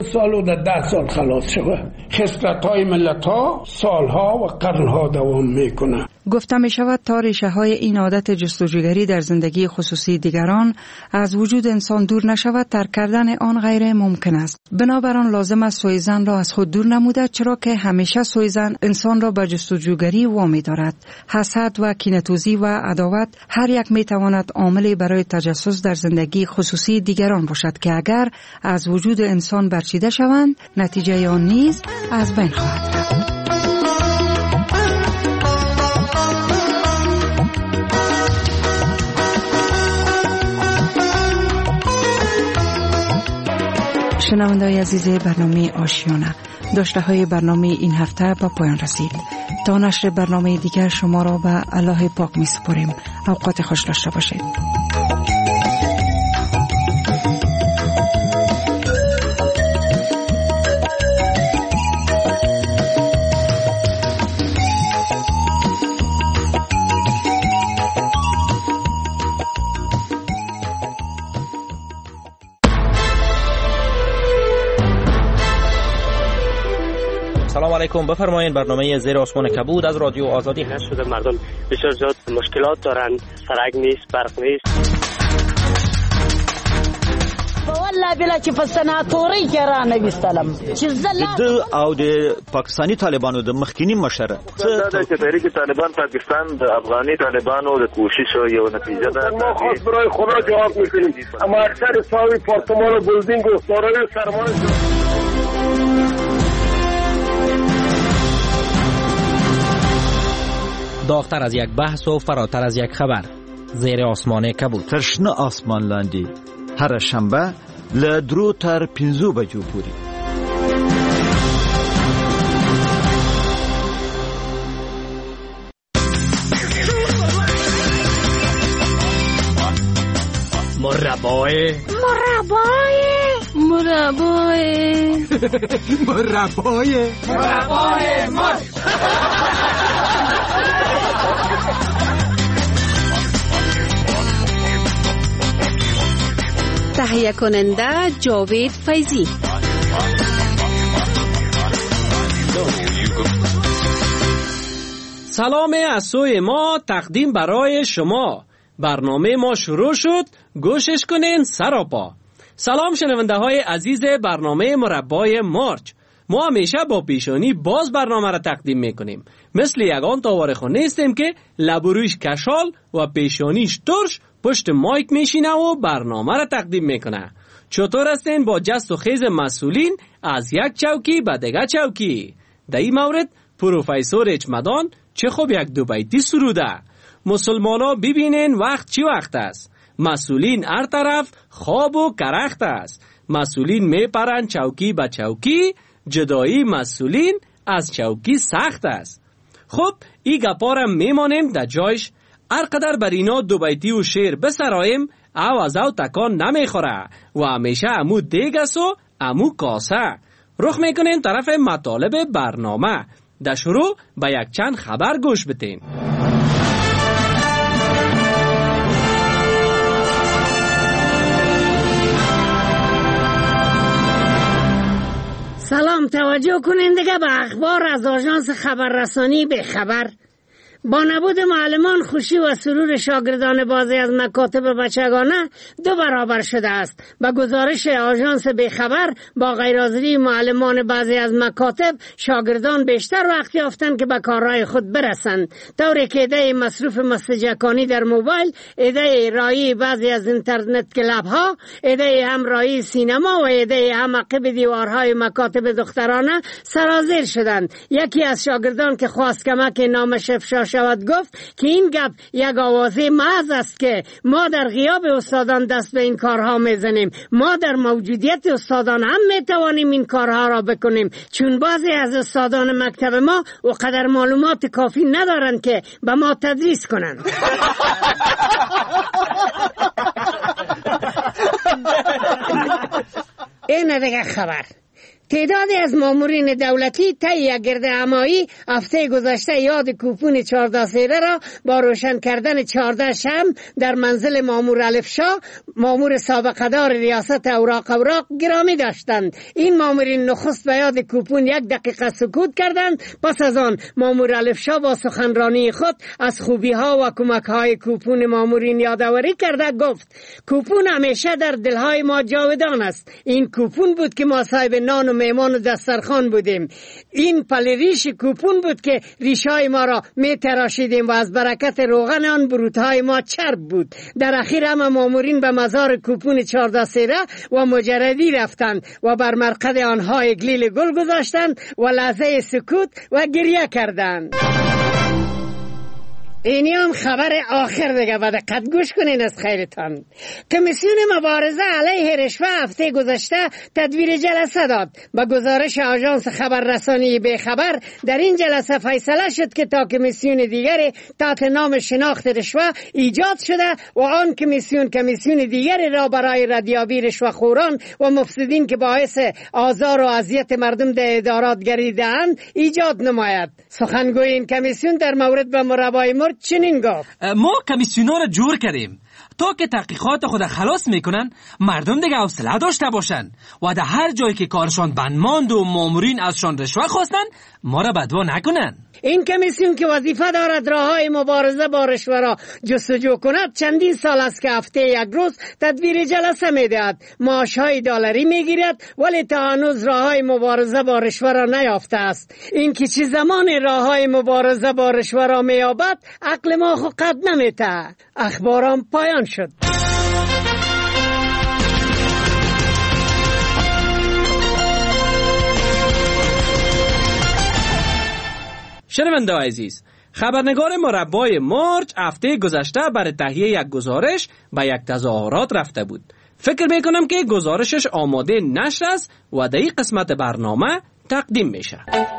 سال و در 10 سال خلاص شود. خصلت‌های ملت‌ها سالها و قرنها دوام میکنه. گفته می شود تا ریشه های این عادت جستجوگری در زندگی خصوصی دیگران از وجود انسان دور نشود، ترک کردن آن غیر ممکن است. بنابراین لازم است سوءظن را از خود دور نموده، چرا که همیشه سوءظن انسان را به جستجوگری وامی دارد. حسد و کینه‌توزی و عداوت هر یک می تواند عاملی برای تجسس در زندگی خصوصی دیگران باشد که اگر از وجود انسان برچیده شوند، نتیجه آن نیز از بین خواهد رفت. شنونده‌های عزیز برنامه آشیانه، داشته های برنامه این هفته به پایان رسید. تا نشر برنامه دیگر شما را به الله پاک می سپاریم. اوقات خوش داشته باشید. سلام علیکم، بفرمایید. برنامه زیر آسمان کبود از رادیو آزادی شده. مردم بسیار زیاد مشکلات دارن، سرک نیست، برق نیست. والله بلا چې فسناتوري کرا نبی سلام چې د او د پاکستانی طالبانو د مخکینی مشره چې تحریک طالبان پاکستان د افغاني طالبانو د کوشش یو نتیجه ده. ما خاص برای خدا جواب میکنیم، اما اکثر ساوی پارتمان و بلدینگ و سارای سرمان داغتر از یک بحث و فراتر از یک خبر. زیر آسمان کبود. ترشنه آسمان لاندی هر شنبه له 3 تر 5 بجو پوری. مربای تهیه کننده جاوید فیضی. سلام از سوی ما تقدیم برای شما. برنامه ما شروع شد، گوشش کنین سراپا. سلام شنونده های عزیز برنامه مربای مارچ. ما همیشه با پیشانی باز برنامه را تقدیم میکنیم. مثل یگان تاوارخو نیستیم که لبرویش کشال و پیشانیش ترش پشت مایک میشینه و برنامه را تقدیم میکنه. چطور هستین با جست و خیز مسئولین از یک چوکی به دیگه چوکی؟ در این مورد پروفیسور اچمدان چه خوب یک دو بیتی سروده. مسلمانا ببینین وقت چی وقت است. مسئولین هر طرف خواب و کرخت است. مسئولین میپرن چوکی به چوکی، جدایی مسئولین از چوکی سخت است. خب این گپارم میمانیم در جایش. هر قدر بر اینا دو بیتی و شعر بسرایم او از او تکان نمیخوره و همیشه امو دیگ است و امو کاسه. رخ میکنیم طرف مطالب برنامه. در شروع به یک چند خبر گوش بتین. سلام، توجه کنین دیگه به اخبار از آژانس خبررسانی به خبر. با نبود معلمان خوشی و سرور شاگردان بعضی از مکاتب بچگانه 2 برابر شده است. به گزارش آژانس به خبر با غیرحاضری معلمان بعضی از مکاتب شاگردان بیشتر وقت یافتند که به کارهای خود برسند، طوری که ایده مصروف مسجکانی در موبایل، ایده رایی بعضی از اینترنت کلاب ها، ایده همراهی سینما و ایده هم عقب دیوارهای مکاتب دخترانه سرازیر شدند. یکی از شاگردان که خواست کمک نامش افشا شود گفت که این گپ یک آوازه محض است که ما در غیاب استادان دست به این کارها میزنیم. ما در موجودیت استادان هم میتوانیم این کارها را بکنیم، چون بعضی از استادان مکتب ما و قدر معلومات کافی ندارند که به ما تدریس کنند. این دیگه خبر. تعدادی از مامورین دولتی طی یک گردهمایی هفته گذشته یاد کوپون 14 سیره را با روشن کردن 14 شمع در منزل مامور الفشا، مامور سابقه دار ریاست اوراق گرامی داشتند. این مامورین نخست به یاد کوپون 1 دقیقه سکوت کردند. پس از آن مامور الفشا با سخنرانی خود از خوبی ها و کمک های کوپون مامورین یادآوری کرده گفت کوپون همیشه در دلهای ما جاودان است. این کوپون بود که ما صاحب نان و میمان و دسترخوان بودیم. این پلریش کوپون بود که ریشای ما را می تراشیدیم و از برکت روغن آن بروتهای ما چرب بود. در اخیر همه مامورین به مزار کوپون 14 سیره و مجردی رفتند و بر مرقد آنها اگلیل گل گذاشتند و لحظه سکوت و گریه کردند. اینی هم خبر آخر دیگه، با دقت گوش کنین از خیرتان. کمیسیون مبارزه علیه رشوه هفته گذشته تدبیر جلسه داد. با گزارش آژانس خبررسانی بیخبر در این جلسه فیصله شد که تا کمیسیون دیگری تحت نام شناخت رشوه ایجاد شده و آن کمیسیون دیگری را برای ردیابی رشوه‌خوران و مفسدین که باعث آزار و اذیت مردم در ادارات گردیده‌اند ایجاد نماید. سخنگوی این کمیسیون در مورد به مربای چنین گفت ما کمیسیونا را جور کردیم تا که تحقیقات خود خلاص میکنن مردم دیگه حوصله داشته باشن و در هر جایی که کارشان بند ماند و مامورین ازشان رشوه خواستن ما را بدوا نکنن. این کمیسیون که وظیفه دارد راههای مبارزه با رشوه را جستجو کند چندین سال است که هفته 1 روز تدبیر جلسه میدهد. معاشهای دلاری میگیرد ولی تا هنوز راههای مبارزه با رشوه را نیافته است. این که چه زمان راههای مبارزه با رشوه را مییابد عقل ما خود قد نمیته. اخبارم پایان شد. شنونده عزیز، خبرنگار مربای مارچ هفته گذشته برای تهیه یک گزارش به یک تظاهرات رفته بود. فکر میکنم که گزارشش آماده نشر است و در این قسمت برنامه تقدیم میشه.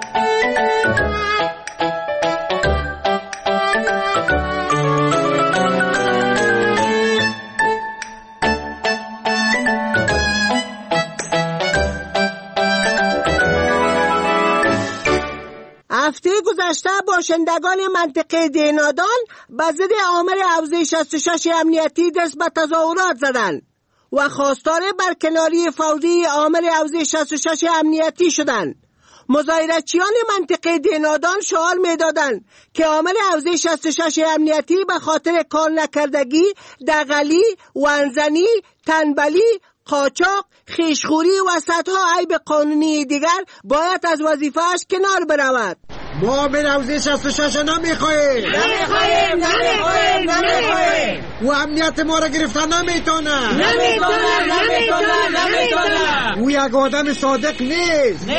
هفته گذشته باشندگان منطقه دینادان به ضد آمر حوزه 66 امنیتی دست به تظاهرات زدند و خواستار برکناری فوری آمر حوزه 66 امنیتی شدند. مظاهره‌چیان منطقه دینادان شعار می‌دادند که آمر حوزه 66 امنیتی به خاطر کار نکردگی، دغلی، وانزنی، تنبلی، قاچاق، خیشخوری و صدها عیب قانونی دیگر باید از وظیفه‌اش کنار برود. ما به حوزه 66 نمیخواهیم. او امنیت ما را گرفتن نمیتونه. او یک آدم صادق نیست.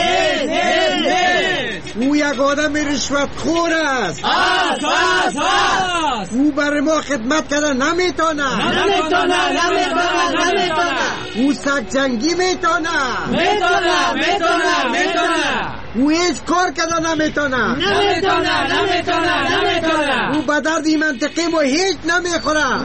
او یک آدم رشوتخور است. او برای ما خدمت کردن نمیتونه. او سگ جنگی میتونه. او هیچ کار کردن نمیتونه. او به درد این منطقه ما هیچ نمیخوره.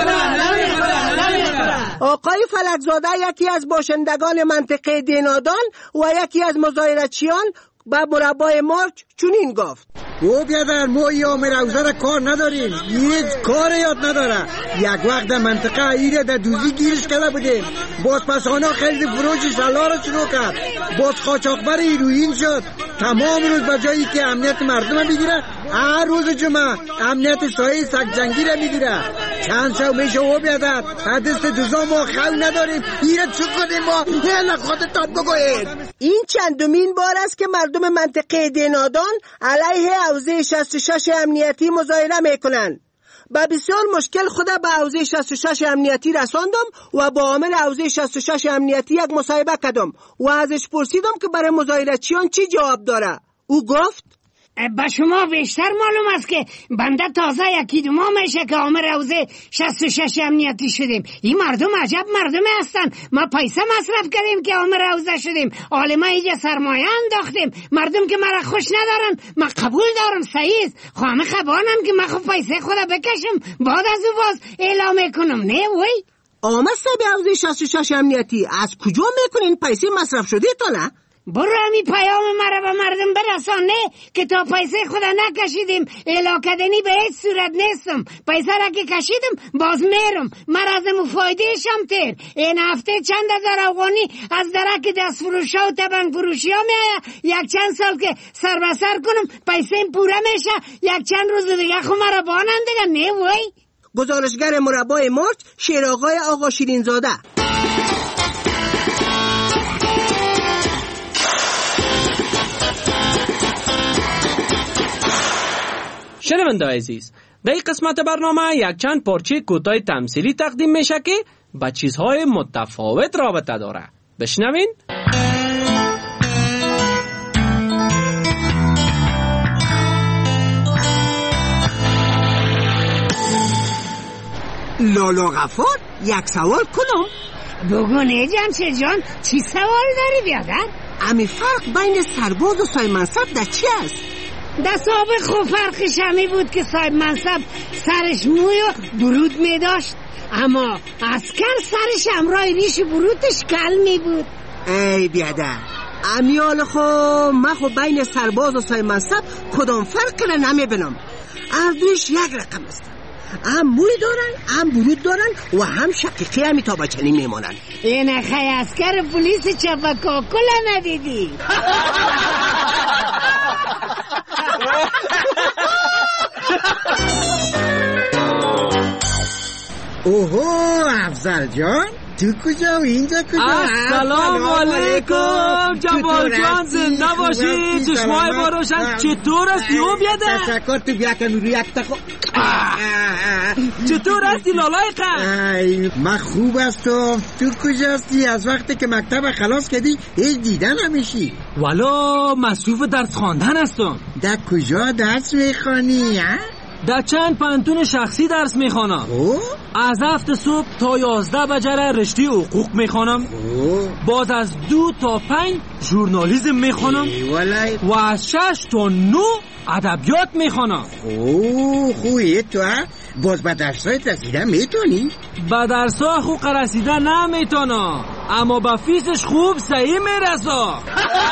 آقای فلکزاده یکی از باشندگان منطقه دینادان و یکی از مظاهره‌چیان به مربای مارچ چنین گفت: او بیادر ما یا مروزه را کار نداریم، هیچ کار یاد نداره. یک وقت در منطقه ایره در دوزی گیرش کرده بودیم، باز پسانه خرید فروش سلا را شروع کرد، باز قاچاقبر هیروئین شد. تمام روز به جایی که امنیت مردم بگیره هر روز جمعه امنیت سایه سگ جنگی را میگیره. چند شو میشه او بیادر حدث دوزا ما خو نداریم. ایره چو کنیم ما؟ هلا خودتان بگوید. این چندمین بار است که مردم منطقه دینادان علیه حوزه 66 امنیتی مظاهره میکنن. با بسیار مشکل خود به حوزه 66 امنیتی رساندم و با عامل حوزه 66 امنیتی یک مصاحبه کردم و ازش پرسیدم که برای مظاهره‌چیان چی جواب داره. او گفت: با شما بیشتر معلوم است که بنده تازه 1-2 ماه میشه که عامل حوزه 66 امنیتی شدیم. این مردم عجب مردمی هستن. ما پیسه مصرف کردیم که عامل حوزه شدیم. عالمه اینجا سرمایه انداختیم. مردم که مرا خوش ندارن ما قبول دارم، صحیح. خواهم خبانم که من خود پیسه خود بکشم بعد از او باز اعلام کنم. نه وای آمد به حوزه 66 امنیتی از کجا میکنین پیسه مصرف شده تا نه؟ برو همی پیام مرا به مردم برسانه که تا پیسه خود نکشیدیم الاکدنی به هیچ صورت نیستم. پیسه را که کشیدم باز میرم. مرازم و فایدهشم تیر. این هفته چند هزار افغانی از درک دست فروش ها و تبنگ فروشی ها میآید. یک چند سال که سر به سر کنم پیسه پوره میشه. یک چند روز دیگه خو مرا بانند دیگه. نه وای. گزارشگر مربای مارچ شیرآقای آقا شیرینزاده. شنونده عزیز، در این قسمت برنامه یک چند پارچه کوتاه تمثیلی تقدیم میشه که با چیزهای متفاوت رابطه داره. بشنوین. لالا غفار، یک سوال کنم؟ بگو جمشید جان، چی سوال داری بیادر؟ امی فرق بین سرباز و صاحب منصب در چی است؟ در سابق خو فرقش همی بود که صاحب منصب سرش موی و برود می داشت، اما عسکر سرش همراه ریش برودش کل می بود. ای بیادر، امیال خو من خو بین سرباز و صاحب منصب کدام فرق را نمی بینم. اردوش یک رقم است. هم موی دارن، هم برود دارن و هم شقیقی همی تا بچنی میمانن. این خی اسکر پولیس چپکاکل ندیدی؟ اوهو افضل جان، تو کجا و اینجا کجا؟ السلام علیکم جوال جان، زنده باشی. چشمای ما روشن. چطور هستی او بیاده؟ تشکر. تو بیا که روی یک تخو. چطور هستی لالای قد؟ من خوب هستم. تو کجا هستی؟ از وقتی که مکتب خلاص کردی هیچ دیدن نمیشی. والا مصروف درس خواندن هستم. در کجا درس میخوانی؟ در چند پانتون شخصی درس میخوانم. از 7 صبح تا 11 بجره رشته حقوق میخوانم. باز از 2 تا 5 ژورنالیسم میخوانم و از 6 تا 9 ادبیات میخوانم. خوبه تو باز به درسایت رسیدن میتونی؟ به درسای خوب رسیدن نمیتونم، اما به فیسش خوب صحیح میرسم.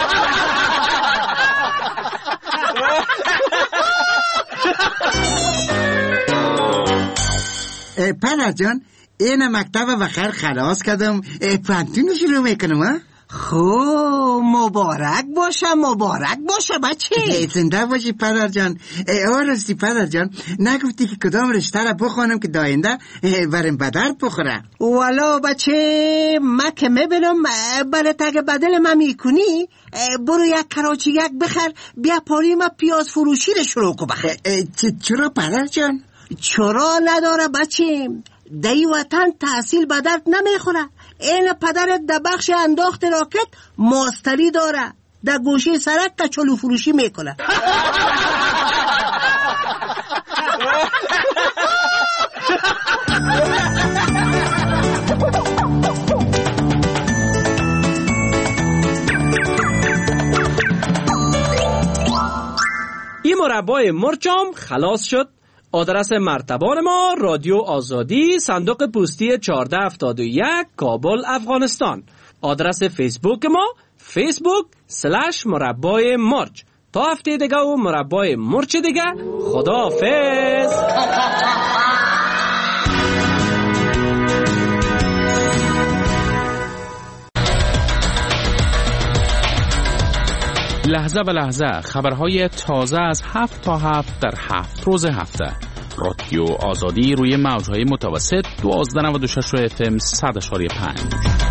پدر جان، این مکتب بخیر خلاص کردم، پانتون شروع میکنم. خب مبارک باشه بچه. زنده باشی پدر جان. آرستی پدر جان، نگفتی که کدام رشته را بخوانم که داینده برم به درد بخوره؟ والا بچه، من که میبینم برات اگه بدل من میکنی برو یک کراچی یک بخر، بیا پاری ما پیاز فروشی رو شروع کن بخر. چرا پدر جان؟ چرا نداره بچه، دی وطن تحصیل به درد نمیخوره. این پدرت در بخش انداخت راکت ماستری داره، در گوشه سرک کچلو فروشی میکنه. این مربای مرچم خلاص شد. آدرس مرتبان ما رادیو آزادی، صندوق پستی 1471 کابل افغانستان. آدرس فیسبوک ما facebook/مربای مرچ. تا هفته دیگه و مربای مرچ دیگه. خداحافظ. لحظه به لحظه خبرهای تازه از 7 تا 7 در 7 روز هفته. رادیو آزادی روی موجهای متوسط 1296 FM 100.5.